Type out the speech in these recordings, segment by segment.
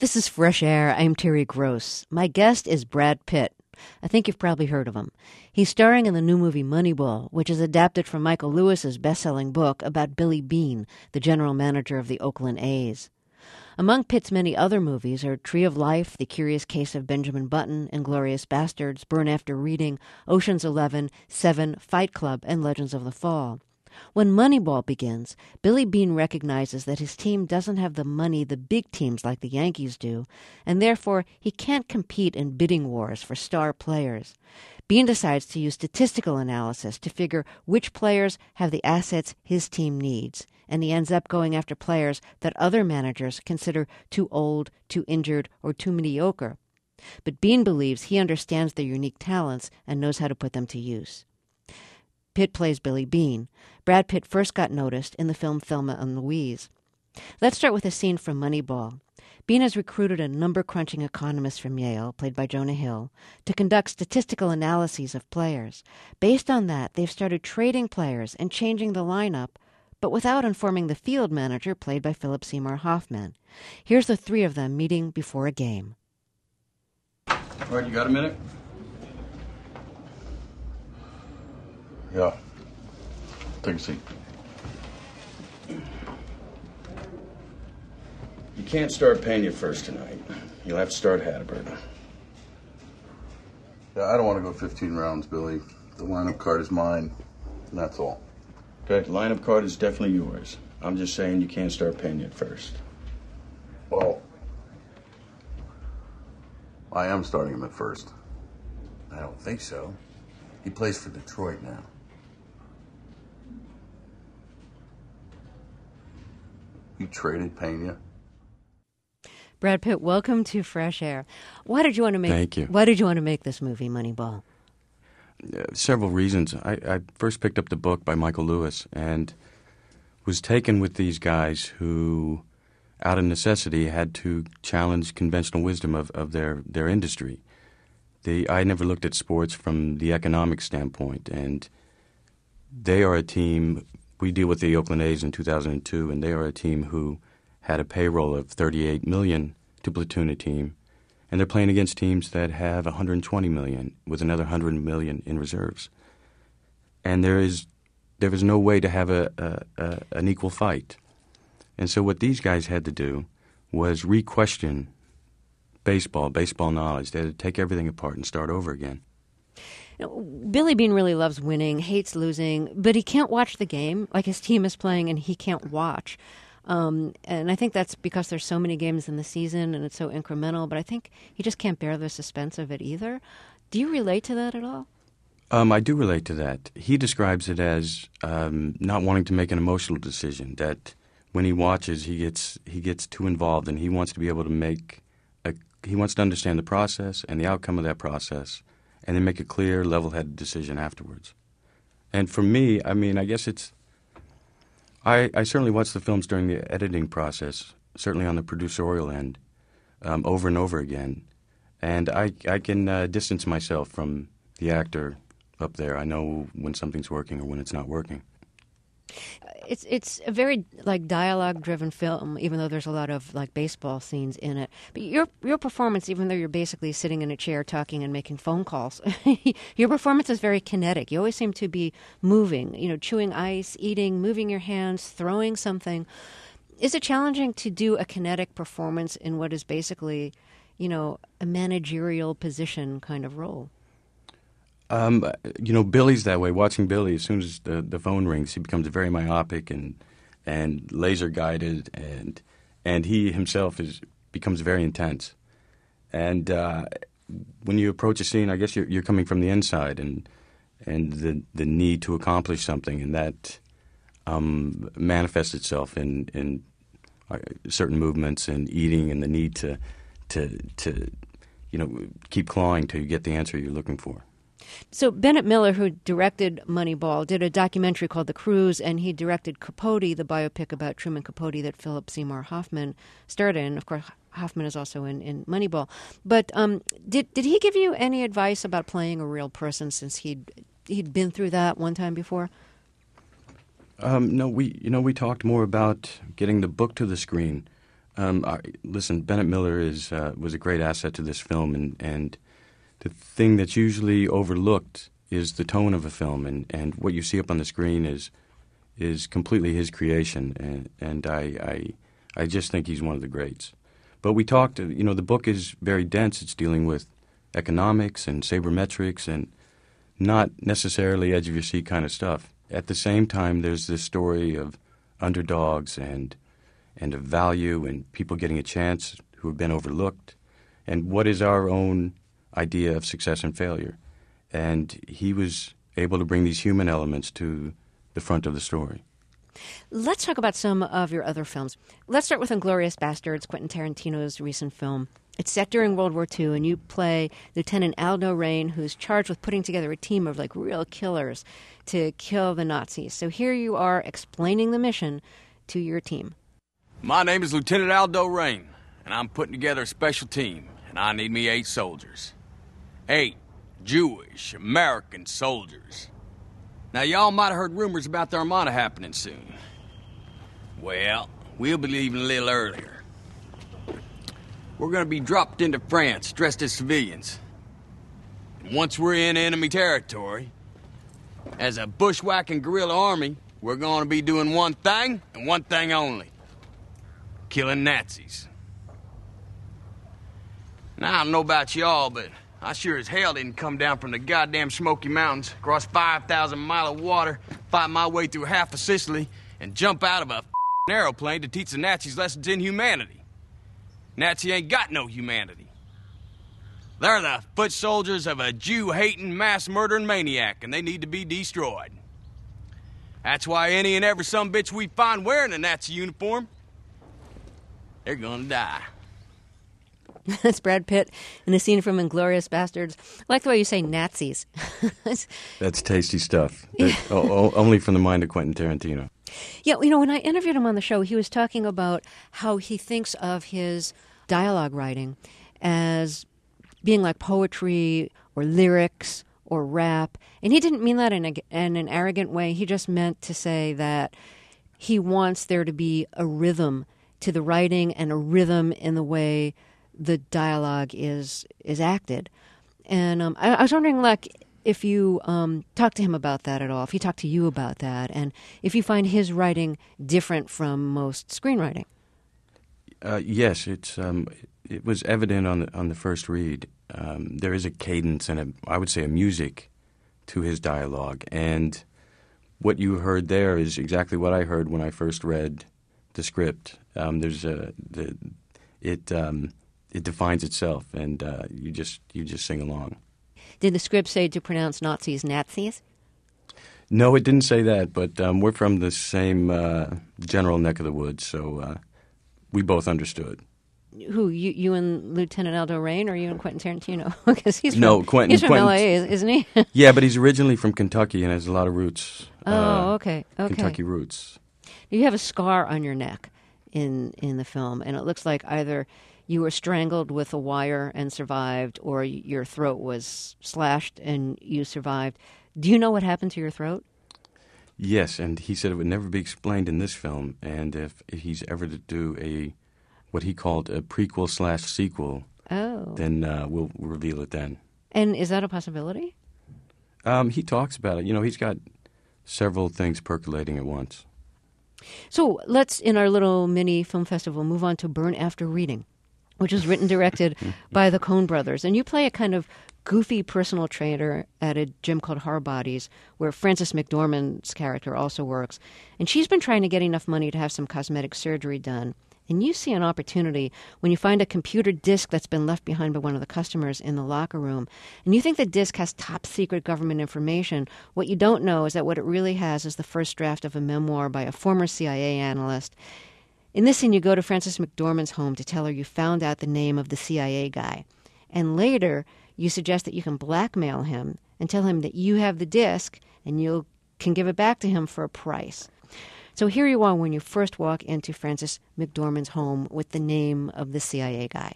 This is Fresh Air. I'm Terry Gross. My guest is Brad Pitt. I think you've probably heard of him. He's starring in the new movie Moneyball, which is adapted from Michael Lewis's best-selling book about Billy Beane, the general manager of the Oakland A's. Among Pitt's many other movies are Tree of Life, The Curious Case of Benjamin Button, Inglourious Basterds, Burn After Reading, Ocean's 11, Seven, Fight Club, and Legends of the Fall. When Moneyball begins, Billy Beane recognizes that his team doesn't have the money the big teams like the Yankees do, and therefore he can't compete in bidding wars for star players. Beane decides to use statistical analysis to figure which players have the assets his team needs, and he ends up going after players that other managers consider too old, too injured, or too mediocre. But Beane believes he understands their unique talents and knows how to put them to use. Pitt plays Billy Beane. Brad Pitt first got noticed in the film Thelma and Louise. Let's start with a scene from Moneyball. Beane has recruited a number-crunching economist from Yale, played by Jonah Hill, to conduct statistical analyses of players. Based on that, they've started trading players and changing the lineup, but without informing the field manager, played by Philip Seymour Hoffman. Here's the three of them meeting before a game. All right, you got a minute? Yeah. Take a seat. You can't start Pena first tonight. You'll have to start Hatterberg. Yeah, I don't want to go 15 rounds, Billy. The lineup card is mine, and that's all. Okay, the lineup card is definitely yours. I'm just saying you can't start Pena first. Well, I am starting him at first. I don't think so. He plays for Detroit now. You traded Pena? Brad Pitt, welcome to Fresh Air. Why did you want to make? Thank you. Why did you want to make this movie, Moneyball? Several reasons. I first picked up the book by Michael Lewis and was taken with these guys who, out of necessity, had to challenge conventional wisdom of their industry. I never looked at sports from the economic standpoint, and they are a team. We deal with the Oakland A's in 2002, and they are a team who had a payroll of $38 million to platoon a team, and they're playing against teams that have $120 million with another $100 million in reserves. And there is no way to have an equal fight. And so what these guys had to do was re-question baseball knowledge. They had to take everything apart and start over again. Billy Beane really loves winning, hates losing, but he can't watch the game. Like his team is playing and he can't watch. And I think that's because there's so many games in the season and it's so incremental, but I think he just can't bear the suspense of it either. Do you relate to that at all? I do relate to that. He describes it as not wanting to make an emotional decision, that when he watches, he gets too involved and he wants to be able to he wants to understand the process and the outcome of that process, and then make a clear, level-headed decision afterwards. And for me, I mean, I guess I certainly watch the films during the editing process, certainly on the producerial end, over and over again. And I can distance myself from the actor up there. I know when something's working or when it's not working. It's a very dialogue-driven film, even though there's a lot of baseball scenes in it. But your performance, even though you're basically sitting in a chair talking and making phone calls, your performance is very kinetic. You always seem to be moving, chewing ice, eating, moving your hands, throwing something. Is it challenging to do a kinetic performance in what is basically, a managerial position kind of role? Billy's that way. Watching Billy, as soon as the phone rings, he becomes very myopic and laser guided, and he himself becomes very intense. And when you approach a scene, I guess you're coming from the inside, and the need to accomplish something, and that manifests itself in certain movements and eating, and the need to keep clawing till you get the answer you're looking for. So Bennett Miller, who directed Moneyball, did a documentary called The Cruise, and he directed Capote, the biopic about Truman Capote that Philip Seymour Hoffman starred in. Of course, Hoffman is also in Moneyball. But did he give you any advice about playing a real person, since he'd been through that one time before? No, we talked more about getting the book to the screen. Listen, Bennett Miller was a great asset to this film, and the thing that's usually overlooked is the tone of a film, and what you see up on the screen is completely his creation, and I just think he's one of the greats. But we talked, the book is very dense. It's dealing with economics and sabermetrics and not necessarily edge-of-your-seat kind of stuff. At the same time, there's this story of underdogs and of value and people getting a chance who have been overlooked, and what is our own idea of success and failure. And he was able to bring these human elements to the front of the story. Let's talk about some of your other films. Let's start with Inglourious Basterds, Quentin Tarantino's recent film. It's set during World War II, and you play Lieutenant Aldo Raine, who's charged with putting together a team of real killers to kill the Nazis. So here you are explaining the mission to your team. My name is Lieutenant Aldo Raine, and I'm putting together a special team, and I need me 8 soldiers. 8 Jewish American soldiers. Now, y'all might have heard rumors about the Armada happening soon. Well, we'll be leaving a little earlier. We're gonna be dropped into France dressed as civilians. And once we're in enemy territory, as a bushwhacking guerrilla army, we're gonna be doing one thing and one thing only. Killing Nazis. Now, I don't know about y'all, but I sure as hell didn't come down from the goddamn Smoky Mountains, cross 5,000 miles of water, fight my way through half of Sicily, and jump out of a aeroplane to teach the Nazis lessons in humanity. Nazi ain't got no humanity. They're the foot soldiers of a Jew-hating, mass-murdering maniac, and they need to be destroyed. That's why any and every sumbitch we find wearing a Nazi uniform, they're gonna die. That's Brad Pitt in a scene from Inglourious Basterds. I like the way you say Nazis. That's tasty stuff. Only from the mind of Quentin Tarantino. Yeah, when I interviewed him on the show, he was talking about how he thinks of his dialogue writing as being like poetry or lyrics or rap. And he didn't mean that in an arrogant way. He just meant to say that he wants there to be a rhythm to the writing and a rhythm in the way the dialogue is acted. And I was wondering, if you talked to him about that at all, if he talked to you about that, and if you find his writing different from most screenwriting. Yes, it was evident on the first read. There is a cadence and I would say a music to his dialogue, and what you heard there is exactly what I heard when I first read the script. It defines itself, and you just sing along. Did the script say to pronounce Nazis Nazis? No, it didn't say that, but we're from the same general neck of the woods, so we both understood. Who, you and Lieutenant Aldo Raine, or you and Quentin Tarantino? Because he's from Quentin, L.A., isn't he? Yeah, but he's originally from Kentucky and has a lot of roots. Okay. Kentucky roots. You have a scar on your neck in the film, and it looks like either you were strangled with a wire and survived, or your throat was slashed and you survived. Do you know what happened to your throat? Yes, and he said it would never be explained in this film, and if he's ever to do what he called a prequel/sequel, then we'll reveal it then. And is that a possibility? He talks about it. He's got several things percolating at once. So let's, in our little mini film festival, move on to Burn After Reading, which is written and directed by the Coen brothers. And you play a kind of goofy personal trainer at a gym called Harbodies, where Frances McDormand's character also works. And she's been trying to get enough money to have some cosmetic surgery done. And you see an opportunity when you find a computer disk that's been left behind by one of the customers in the locker room. And you think the disk has top secret government information. What you don't know is that what it really has is the first draft of a memoir by a former CIA analyst. In this scene, you go to Frances McDormand's home to tell her you found out the name of the CIA guy. And later, you suggest that you can blackmail him and tell him that you have the disk and you can give it back to him for a price. So here you are when you first walk into Frances McDormand's home with the name of the CIA guy.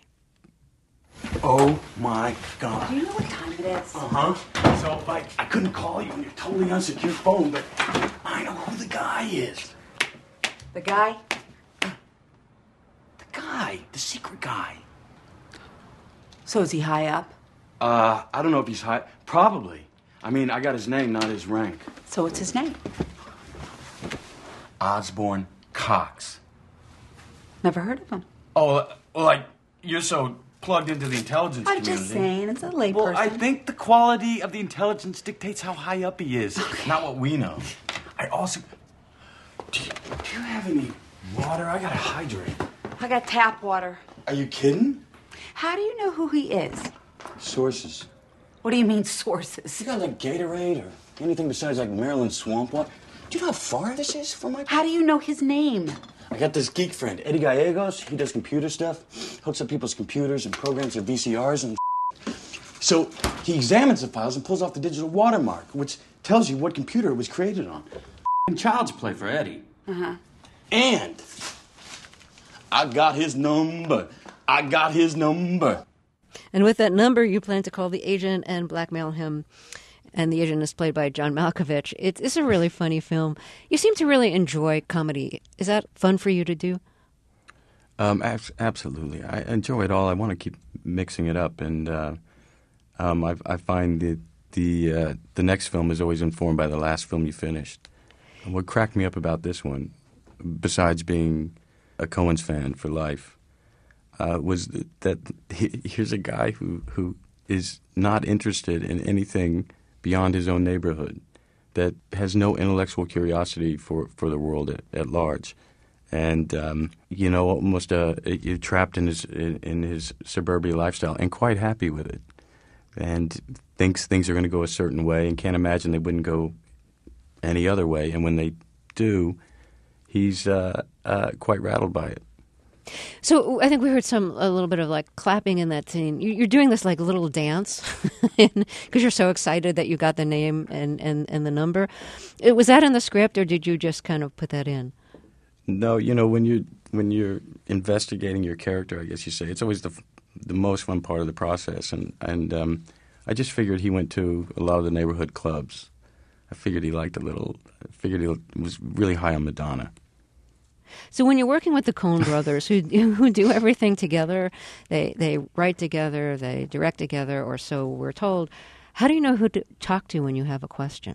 Oh, my God. Do you know what time it is? Uh-huh. So, I couldn't call you on your totally unsecure phone, but I know who the guy is. The guy? guy, the secret guy. So is he high up? I don't know if he's high. Probably. I mean, I got his name, not his rank. So what's his name? Osborne Cox. Never heard of him. Oh, well, like, you're so plugged into the intelligence I'm community. just saying, it's a layperson. Well, I think the quality of the intelligence dictates how high up he is, not what we know. I also... Do you have any water? I gotta hydrate. I got tap water. Are you kidding? How do you know who he is? Sources. What do you mean, sources? You got, like, Gatorade or anything besides, like, Maryland swamp water? Do you know how far this is from my... How do you know his name? I got this geek friend, Eddie Gallegos. He does computer stuff, hooks up people's computers and programs their VCRs and so he examines the files and pulls off the digital watermark, which tells you what computer it was created on. Child's play for Eddie. Uh-huh. And I got his number. And with that number, you plan to call the agent and blackmail him. And the agent is played by John Malkovich. It's a really funny film. You seem to really enjoy comedy. Is that fun for you to do? Absolutely. I enjoy it all. I want to keep mixing it up. And I find that the next film is always informed by the last film you finished. And what cracked me up about this one, besides being a Coens fan for life, was that here's a guy who is not interested in anything beyond his own neighborhood, that has no intellectual curiosity for the world at large, and almost you're trapped in his suburbia lifestyle and quite happy with it, and thinks things are going to go a certain way and can't imagine they wouldn't go any other way, and when they do, he's quite rattled by it. So I think we heard a little bit of like clapping in that scene. You're doing this like little dance because you're so excited that you got the name and the number. Was that in the script, or did you just kind of put that in? No, when you're investigating your character, I guess you say, it's always the most fun part of the process. And I just figured he went to a lot of the neighborhood clubs. I figured he liked I figured he was really high on Madonna. So when you're working with the Coen brothers, who do everything together, they write together, they direct together, or so we're told, how do you know who to talk to when you have a question?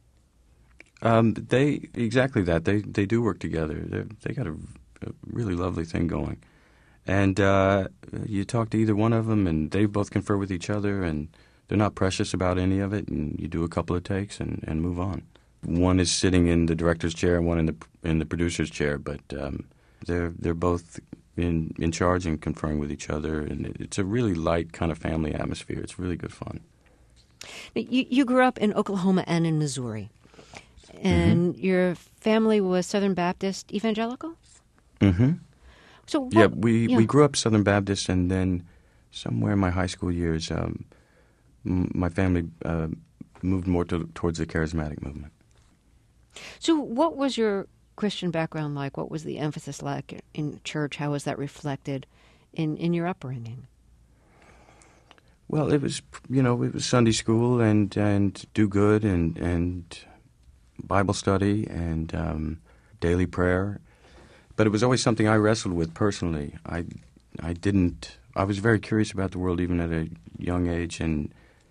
Exactly that. They do work together. They got a really lovely thing going. And you talk to either one of them, and they both confer with each other, and they're not precious about any of it, and you do a couple of takes and move on. One is sitting in the director's chair, and one in the producer's chair, but they're both in charge and conferring with each other, and it's a really light kind of family atmosphere. It's really good fun. You grew up in Oklahoma and in Missouri, and your family was Southern Baptist evangelical? Mm-hmm. So we grew up Southern Baptist, and then somewhere in my high school years, my family moved more towards the charismatic movement. So what was your Christian background like? What was the emphasis like in church? How was that reflected in your upbringing? Well, it was Sunday school and do good and Bible study and daily prayer. But it was always something I wrestled with personally. I was very curious about the world even at a young age, and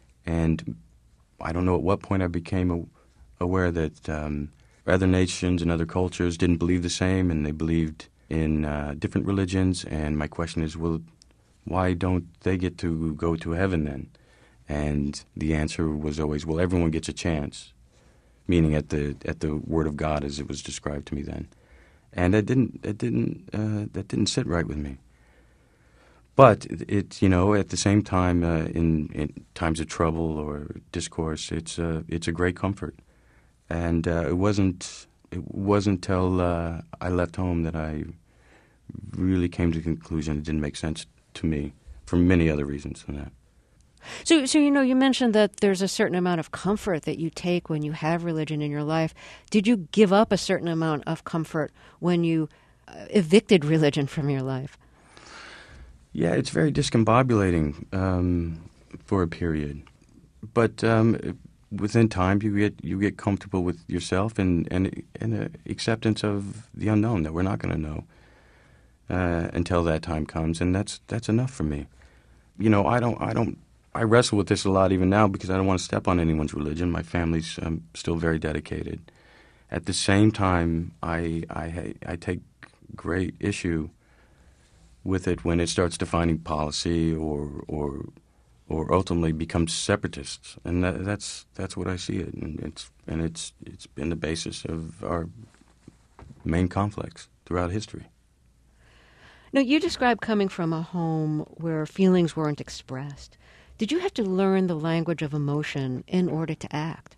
I don't know at what point I became aware that other nations and other cultures didn't believe the same, and they believed in different religions. And my question is, well, why don't they get to go to heaven then? And the answer was always, well, everyone gets a chance, meaning at the Word of God as it was described to me then. And that didn't sit right with me. But at the same time, in times of trouble or discourse, it's a great comfort. And it wasn't till I left home that I really came to the conclusion it didn't make sense to me for many other reasons than that. So you mentioned that there's a certain amount of comfort that you take when you have religion in your life. Did you give up a certain amount of comfort when you evicted religion from your life? Yeah, it's very discombobulating for a period, but within time you get comfortable with yourself and an acceptance of the unknown that we're not going to know. until that time comes, and that's enough for me. You know, I wrestle with this a lot even now because I don't want to step on anyone's religion. My family's still very dedicated. At the same time, I take great issue with it when it starts defining policy or ultimately becomes separatists, and that's what I see it, and it's been the basis of our main conflicts throughout history. Now, you describe coming from a home where feelings weren't expressed. Did you have to learn the language of emotion in order to act?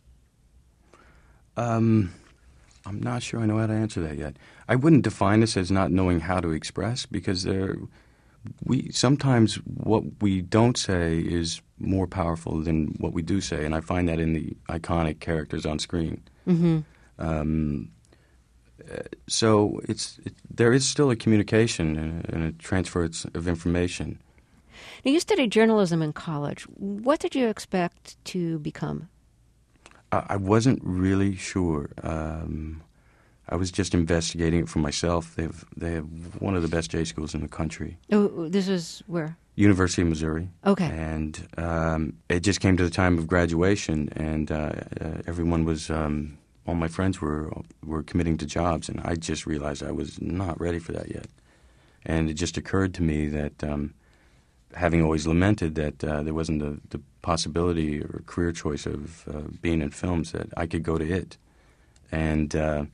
I'm not sure I know how to answer that yet. I wouldn't define this as not knowing how to express, because sometimes what we don't say is more powerful than what we do say, and I find that in the iconic characters on screen. Mm-hmm. So there is still a communication and a transfer of information. Now, you studied journalism in college. What did you expect to become? I wasn't really sure. I was just investigating it for myself. They have one of the best J schools in the country. Oh, this is where? University of Missouri. Okay. And it just came to the time of graduation, and everyone was, all my friends were committing to jobs, and I just realized I was not ready for that yet. And it just occurred to me that, having always lamented that there wasn't the possibility or career choice of being in films, that I could go to it. And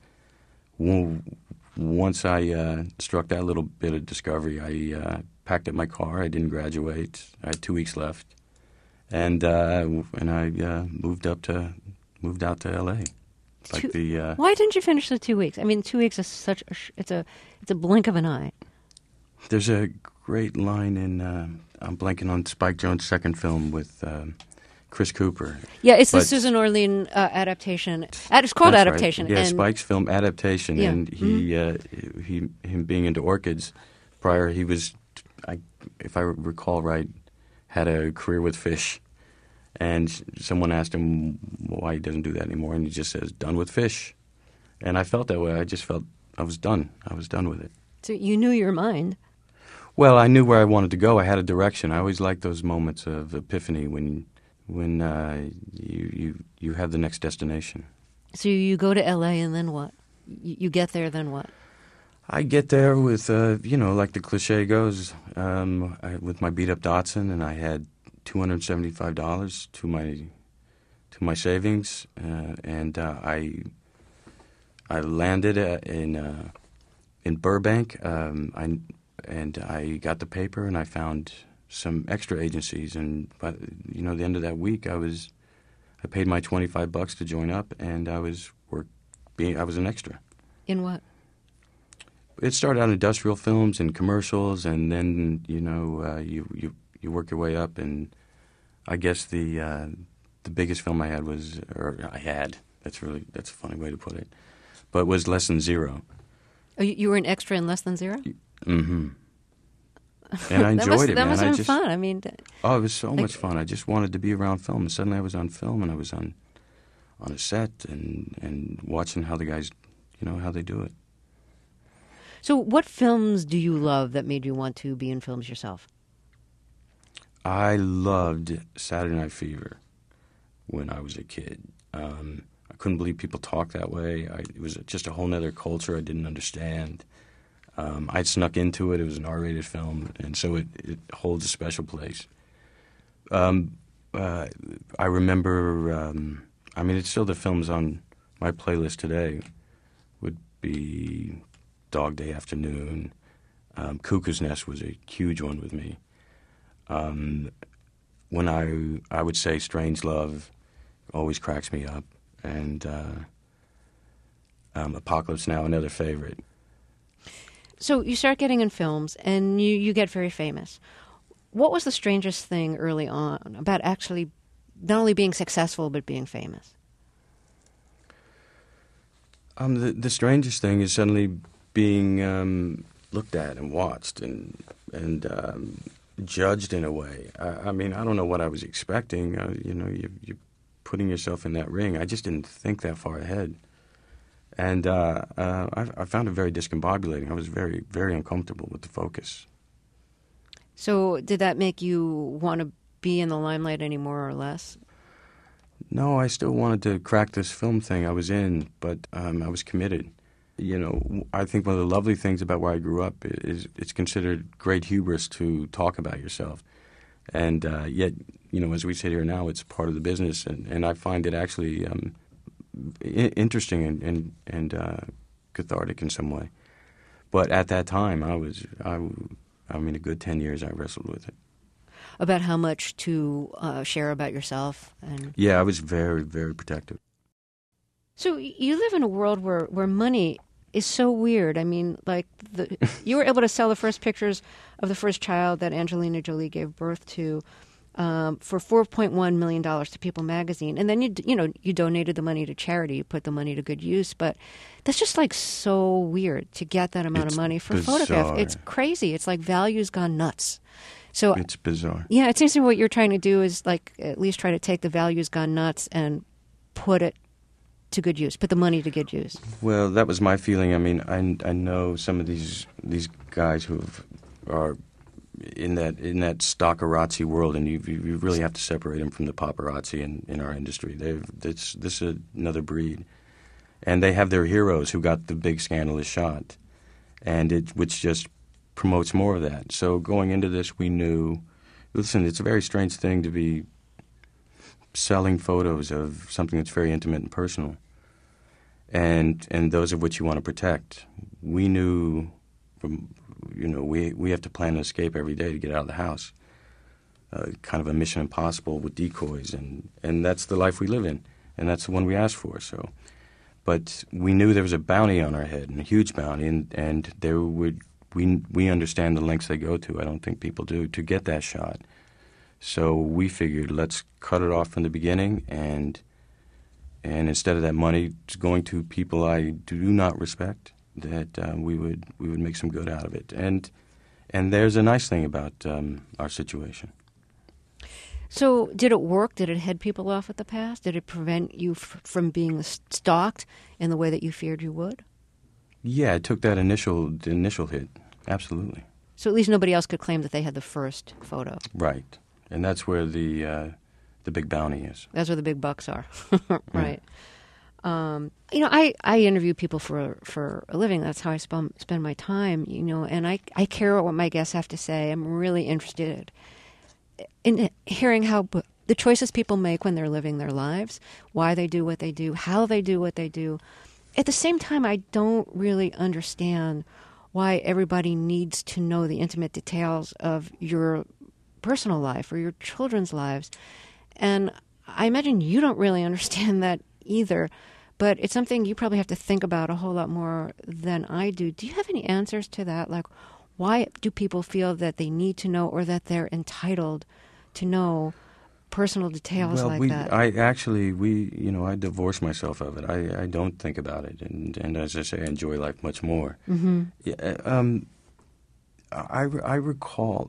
once I struck that little bit of discovery, I packed up my car. I didn't graduate. I had 2 weeks left, and I moved out to L.A. Why didn't you finish the 2 weeks? I mean, 2 weeks is it's a blink of an eye. There's a great line in I'm blanking on Spike Jonze's second film with Chris Cooper. Yeah, it's the Susan Orlean adaptation. It's called Adaptation. Right. Yeah, and Spike's film Adaptation, yeah. And him being into orchids. Prior, he was, if I recall right, had a career with fish. And someone asked him why he doesn't do that anymore, and he just says, "Done with fish." And I felt that way. I just felt I was done. I was done with it. So you knew your mind. Well, I knew where I wanted to go. I had a direction. I always liked those moments of epiphany when you have the next destination. So you go to L.A. and then what? You get there, then what? I get there with, like the cliche goes, with my beat-up Datsun, and I had $275 to my savings, and I landed in Burbank. I got the paper, and I found some extra agencies, and by the end of that week, I paid my $25 to join up, and I was an extra. In what? It started out in industrial films and commercials, and then you work your way up, and I guess the biggest film I had that's a funny way to put it, but it was Less Than Zero. Oh, you were an extra in Less Than Zero? Mm-hmm. And I enjoyed it, man. That must have been fun. I mean, it was so much fun. I just wanted to be around film, and suddenly I was on film, and I was on a set and watching how the guys, how they do it. So what films do you love that made you want to be in films yourself? I loved Saturday Night Fever when I was a kid. I couldn't believe people talked that way. It was just a whole other culture I didn't understand. I snuck into it. It was an R-rated film, and so it holds a special place. I remember, it's still the films on my playlist today would be Dog Day Afternoon. Cuckoo's Nest was a huge one with me. When I would say Strangelove always cracks me up, and Apocalypse Now, another favorite. So you start getting in films, and you get very famous. What was the strangest thing early on about actually not only being successful, but being famous? The strangest thing is suddenly being looked at and watched and judged in a way. I don't know what I was expecting. You're putting yourself in that ring. I just didn't think that far ahead. And I found it very discombobulating. I was very, very uncomfortable with the focus. So did that make you want to be in the limelight any more or less? No, I still wanted to crack this film thing I was in, but I was committed. You know, I think one of the lovely things about where I grew up is it's considered great hubris to talk about yourself. And yet, you know, as we sit here now, it's part of the business, and I find it actually interesting and cathartic in some way. But at that time, I mean, a good 10 years I wrestled with it. About how much to share about yourself? And Yeah, I was very, very protective. so you live in a world where money is so weird. I mean, like you were able to sell the first pictures of the first child that Angelina Jolie gave birth to for $4.1 million to People magazine. And then, you donated the money to charity. You put the money to good use. But that's just like so weird to get that amount of money for a photograph. It's crazy. It's like value's gone nuts. So It's bizarre. yeah, it seems to me what you're trying to do is like at least try to take the value's gone nuts and put it to good use, put the money to good use. Well, that was my feeling. I mean, I know some of these guys who are in that stockerazzi world, and you really have to separate them from the paparazzi in our industry. This is another breed, and they have their heroes who got the big scandalous shot, and which just promotes more of that. So going into this, we knew, listen, it's a very strange thing to be selling photos of something that's very intimate and personal, and those of which you want to protect. We knew, we have to plan an escape every day to get out of the house, kind of a mission impossible with decoys, and that's the life we live in, and that's the one we asked for. So, but we knew there was a bounty on our head, and a huge bounty, and there would. We understand the lengths they go to. I don't think people do to get that shot. So we figured, let's cut it off from the beginning, and instead of that money going to people I do not respect, that we would make some good out of it. And there's a nice thing about our situation. So did it work? Did it head people off at the pass? Did it prevent you from being stalked in the way that you feared you would? Yeah, it took that initial hit, absolutely. So at least nobody else could claim that they had the first photo. Right, and that's where the big bounty is. That's where the big bucks are, right? I interview people for a living. That's how I spend my time. And I care what my guests have to say. I'm really interested in hearing how the choices people make when they're living their lives, why they do what they do, how they do what they do. At the same time, I don't really understand why everybody needs to know the intimate details of your personal life or your children's lives. And I imagine you don't really understand that either, but it's something you probably have to think about a whole lot more than I do. Do you have any answers to that? Like, why do people feel that they need to know or that they're entitled to know personal details like that? I divorced myself of it. I don't think about it, and as I say, I enjoy life much more. Mm-hmm. Yeah, I recall,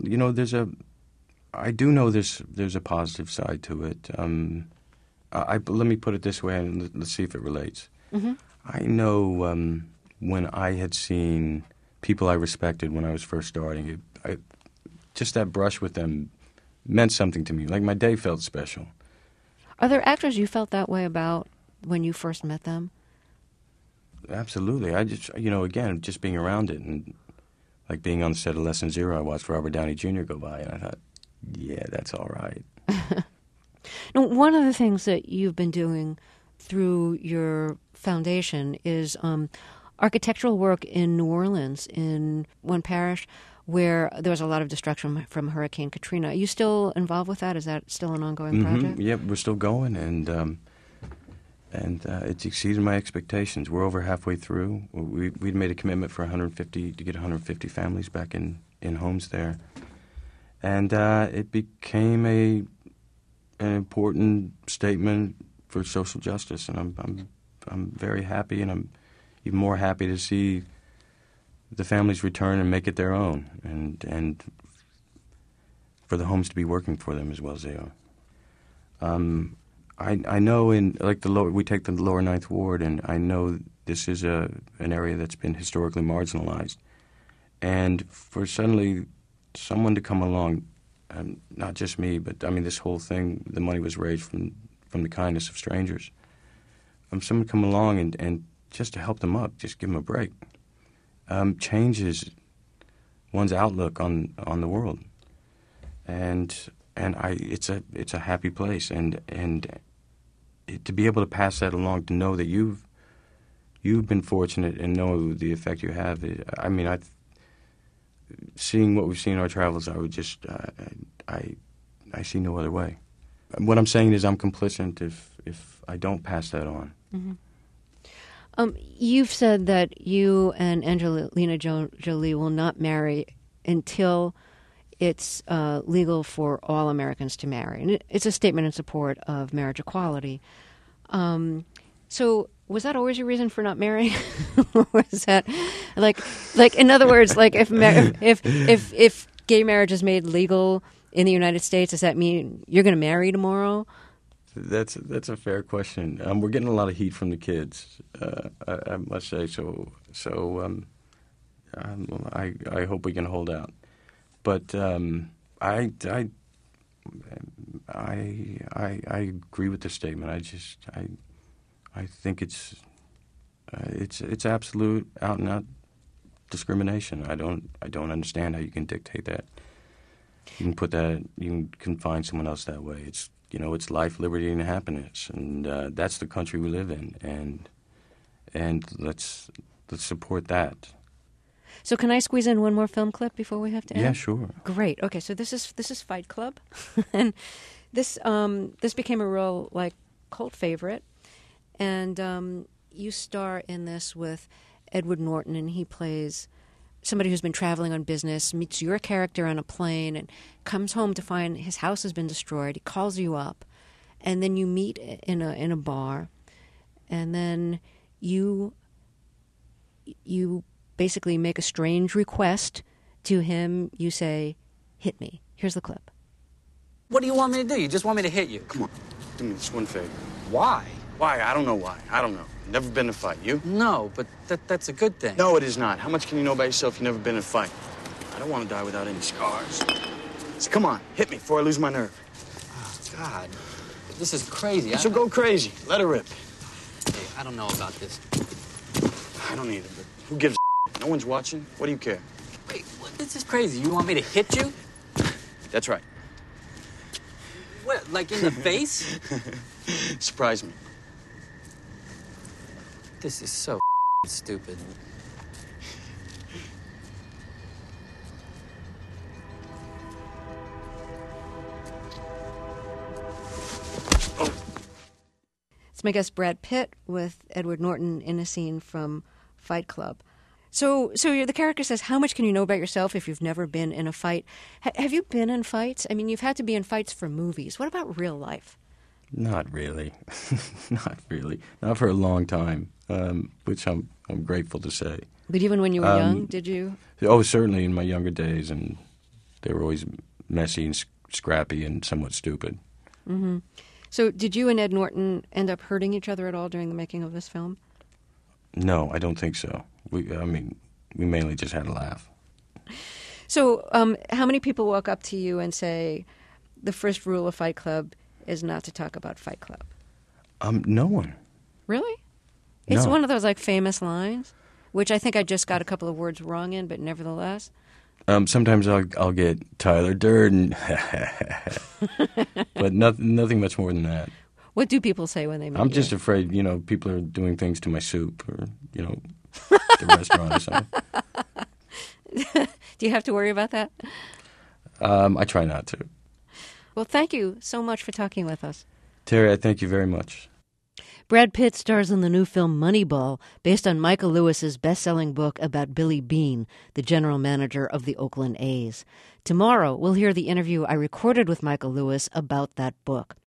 I do know there's a positive side to it. Let me put it this way, and let's see if it relates. Mm-hmm. I know when I had seen people I respected when I was first starting, just that brush with them meant something to me. Like my day felt special. Are there actors you felt that way about when you first met them? Absolutely. I just, again, just being around it, and like being on the set of Lesson Zero, I watched Robert Downey Jr. go by, and I thought, yeah, that's all right. Now, one of the things that you've been doing through your foundation is architectural work in New Orleans, in one parish where there was a lot of destruction from Hurricane Katrina. Are you still involved with that? Is that still an ongoing project? Yeah, we're still going, and it's exceeded my expectations. We're over halfway through. We'd made a commitment for 150 families back in homes there, and it became an important statement for social justice. And I'm very happy, and I'm even more happy to see the families return and make it their own, and for the homes to be working for them as well as they are. I know in like we take the lower Ninth Ward, and I know This is an area that's been historically marginalized. And for suddenly someone to come along, not just me, but I mean this whole thing, the money was raised from the kindness of strangers. Someone come along and just to help them up, just give them a break, changes one's outlook on the world. And it's a happy place, and to be able to pass that along, to know that you've been fortunate and know the effect you have. I mean, seeing what we've seen in our travels, I would just I see no other way. What I'm saying is I'm complicit if I don't pass that on. Mm-hmm. You've said that you and Angelina Jolie will not marry until it's legal for all Americans to marry. And it's a statement in support of marriage equality. So was that always your reason for not marrying? Or was that like in other words, like if gay marriage is made legal in the United States, does that mean you're going to marry tomorrow? That's a fair question. We're getting a lot of heat from the kids, I must say. So I hope we can hold out. But I agree with the statement. I think it's absolute out and out discrimination. I don't understand how you can dictate that. You can confine someone else that way. It's life, liberty, and happiness, and that's the country we live in, and let's support that. So can I squeeze in one more film clip before we have to end? Yeah, sure. Great. Okay, so this is Fight Club, and this became a real cult favorite, and you star in this with Edward Norton, and he plays somebody who's been traveling on business, meets your character on a plane, and comes home to find his house has been destroyed. He calls you up, and then you meet in a bar, and then you basically make a strange request to him. You say, "Hit me." Here's the clip. What do you want me to do? You just want me to hit you? Come on, do me this one favor. Why? Why? I don't know why. I don't know. Never been in a fight. You? No, but that's a good thing. No, it is not. How much can you know about yourself? You've never been in a fight. I don't want to die without any scars. So come on, hit me before I lose my nerve. Oh, God. This is crazy. So go crazy. Let her rip. Hey, I don't know about this. I don't either, but who gives a No one's watching. What do you care? Wait, this is crazy. You want me to hit you? That's right. What, like in the face? Surprise me. This is so stupid. It's my guest Brad Pitt with Edward Norton in a scene from Fight Club. So the character says, how much can you know about yourself if you've never been in a fight? Have you been in fights? I mean, you've had to be in fights for movies. What about real life? Not really. Not really. Not for a long time, which I'm grateful to say. But even when you were young, did you? Oh, certainly in my younger days, and they were always messy and scrappy and somewhat stupid. Mm-hmm. So did you and Ed Norton end up hurting each other at all during the making of this film? No, I don't think so. We mainly just had a laugh. So how many people walk up to you and say, the first rule of Fight Club is not to talk about Fight Club? No one. Really? No. It's one of those famous lines, which I think I just got a couple of words wrong in, but nevertheless. Sometimes I'll get Tyler Durden, but nothing much more than that. What do people say when they meet I'm you? just afraid, people are doing things to my soup or, the restaurant or something. Do you have to worry about that? I try not to. Well, thank you so much for talking with us. Terry, I thank you very much. Brad Pitt stars in the new film Moneyball, based on Michael Lewis's best-selling book about Billy Beane, the general manager of the Oakland A's. Tomorrow, we'll hear the interview I recorded with Michael Lewis about that book.